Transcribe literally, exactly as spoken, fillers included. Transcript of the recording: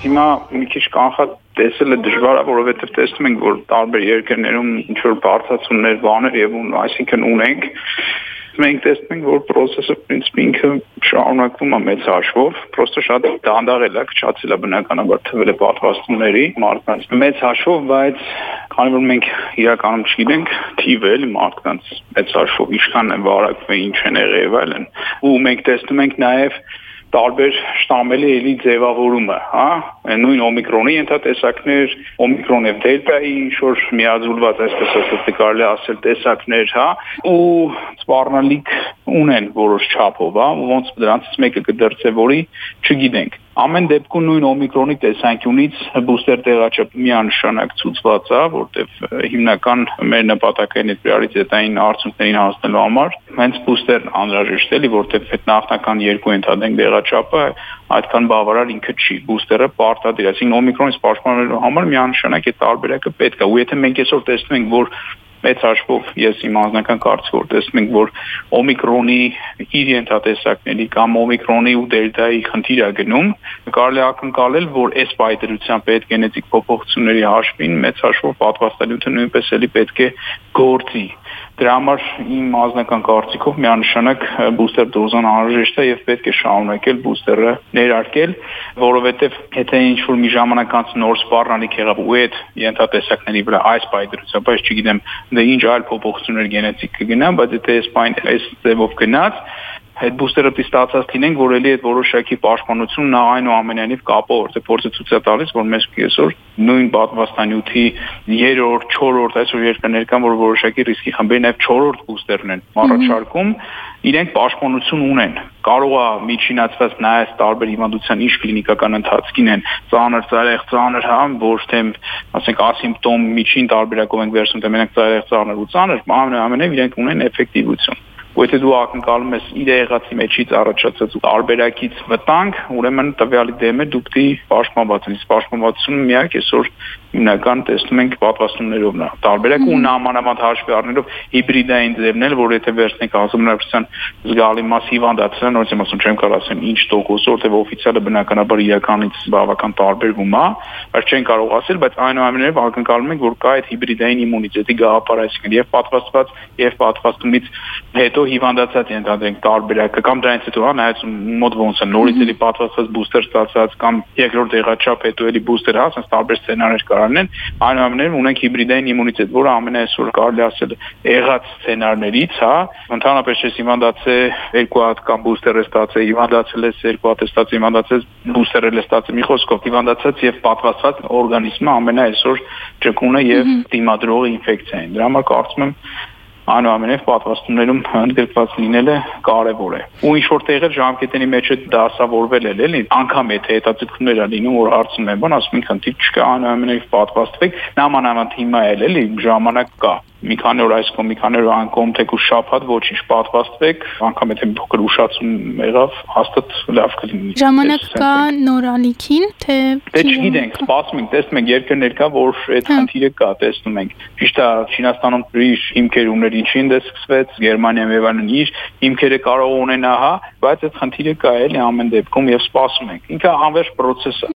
Հիմա մի քիչ կանխատեսելը դժվար է, որովհետև տեսնում ենք, որ տարբեր երկրներում ինչ որ բարձրացումներ, բաներ եւ այսինքն ունենք, մենք տեսնում ենք, որ process-ը principe ինքը շարունակվում է մեծ հաշվով, պրոստը շատ դանդաղել է, քչացել է բնականաբար թվերը պատվաստումների մարդկանց մեծ հաշվով, բայց քանի որ մենք իրականում չգիտենք թիվել մարդկանց մեծ հաշվով ինչքան են վարակվել, ինչ են եղել այլն, ու մենք տեսնում ենք նաև տարբեր շտամերի էլի ձևավորումը, հա, նույն օմիկրոնի ենթատեսակներ, օմիկրոն եւ դելտայի ինչ-որ միաձուլված, այսպես ասած, կարելի ասել տեսակներ, հա, ու սպառնալիք ունեն որոշ չափով, հա, ոնց դրանցից մեկը կդրսևորի, չգիտենք։ Ամեն դեպքում նույն օմիկրոնի տեսանկյունից բուստեր տեղաչափը միանշանակ ցուցված է, որտեղ հիմնական մեր նպատակը այն է պրիորիտետային արդյունքներին հասնելու համար հենց բուստերն անհրաժեշտ էլի, որտեղ այդ նախնական երկու ընդհանրենք տեղաչափը այդքան բավարար ինքը չի։ Բուստերը պարտադիր է, այսինքն օմիկրոնից պաշտպանելու համար միանշանակ այդ տարբերակը պետք է։ Ու եթե մենք այսօր տեսնում ենք, որ մեծ հաշվով ես իմ անձնական կարծիքով որ տեսնում ենք, որ օմիկրոնի իր ենթատեսակների կամ օմիկրոնի ու դելտայի խնդիր է գնում, կարելի է ակնկալել, որ այս պայծրությամբ այդ գենետիկ փոփոխությունների հաշվին մեծ հաշվով պատվաստանյութը նույնպես էլի պետք է գործի։ Դրա համար իմ անձնական կարծիքով միանշանակ բուստեր դոզան անհրաժեշտ է եւ պետք է շարունակել բուստերը ներարկել, որովհետեւ եթե ինչ-որ մի ժամանակ անց նոր սպառնալիք եղավ ու այդ ենթատեսակների վրա այս պայծրությամբ, բայց չգիտեմ, դե ինչ այլ փոփոխություններ գենետիկ կգնան, բայց եթե այս պայն այս ձևով գնաց, այդ բուստերը պիտի ստացած լինենք, որ էլի այդ որոշակի պաշտպանությունն այնուամենայնիվ կապը, որտեղ փորձը ցույց է տալիս, որ մեզ այսօր նույն պատվաստանյութի երրորդ, չորրորդ այսօր երկրներ կան, որ որոշակի ռիսկի խմբերի նաև չորրորդ բուստերն են առաջարկում, իրենք պաշտպանություն ունեն։ Կարող է միջինացված նայած տարբեր հիվանդության ինչ կլինիկական ընթացքին են, ծանր, ծայրահեղ, ծանր, հա, ոչ թե ասենք ասիմպտոմ միջին տարբերակով ենք վերցնում, թե մենակ ծայրահեղ, ծանր ու ծանր, ամենամենև իրենք ունեն էֆեկտիվություն։ Ու եթե դու ակնկալում ես իր եղածի մեջից առաջացած տարբերակից վտանգ, ուրեմն տվյալի դեմ է դու պիտի պաշտպանված լինես։ Պաշտպանվածությունը միակ այսօր հիմնական տեսնում ենք պատվաստումներով նա տարբերակ ու նամանավանդ հաշվի առնելով հիբրիդային ձևն էլ, որ եթե վերցնենք ազգանունարության զգալի մաս հիվանդացան, նորից եմ ասում, չեմ կարող ասեմ ինչ տոկոս, որտեղ օֆիցիալը բնականաբար իրականից բավական տարբերվում է, բայց չեն կարող ասել, բայց այնուամենայնիվ ակնկալում ենք, որ կա այդ հիբրիդային իմունիտետի գաղափար, այսինքն եւ պատվաստված եւ պատվաստումից հետո հիվանդացած ենթադրենք տարբերակը կամ դրանից հետո հա նայած մոտ ոնց է նորից էլի պատվաստված բուստեր ստացած կամ երկրորդ եղաչափ հետո էլի բուստեր հա ասած տարբեր սցենարներ կարողանեն այնուամենայնիվ ունենք հիբրիդային իմունիտետ, որը ամենաայսօր կարելի ասել եղած սցենարներից, հա, ընդհանրապես ես հիվանդացել երկու հատ կամ բուստեր է ստացել, հիվանդացել ես երկու հատ է ստացել, հիվանդացել բուստեր է ստացել, մի խոսքով հիվանդացած եւ պատվաստված օրգանիզմը ամենաայսօր ճկունը եւ դիմադրող ինֆեկցիային։ Դրա համար կարծում եմ այնուամենայնիվ պատվաստումներում ընդգրկված լինելը կարևոր է։ Ու ինչ որ տեղեր ժամկետների մեջ է դասավորվել էլ էլի, անգամ եթե հետաձգումներ ա լինում, որ հարցում են, բան ասում են խնդիր չկա, այնուամենայնիվ պատվաստվեք, նամանավանդ հիմա էլ էլի ժամանակ կա։ Մի քանի օր այս կողմ, մի քանի օր այն կողմ թեկուզ շաբաթ ոչինչ պատվաստվեք, անգամ եթե մի փոքր ուշացում եղավ, հաստատ լավ կլինի։ Ժամանակ կա նոր ալիքին, թե դե չգիտենք, սպասում ենք, տեսնում ենք երկրներ կա, որ այդ խնդիրը կա, տեսնում ենք։ Ճիշտ է, Չինաստանում իր հիմքեր ուներ, ինչին դե սկսվեց, Գերմանիայում եւ այլն իր հիմքերը կարող ունենա, հա, բայց այդ խնդիրը կա էլի ամեն դեպքում եւ սպասում ենք։ Ինքը անվերջ process է։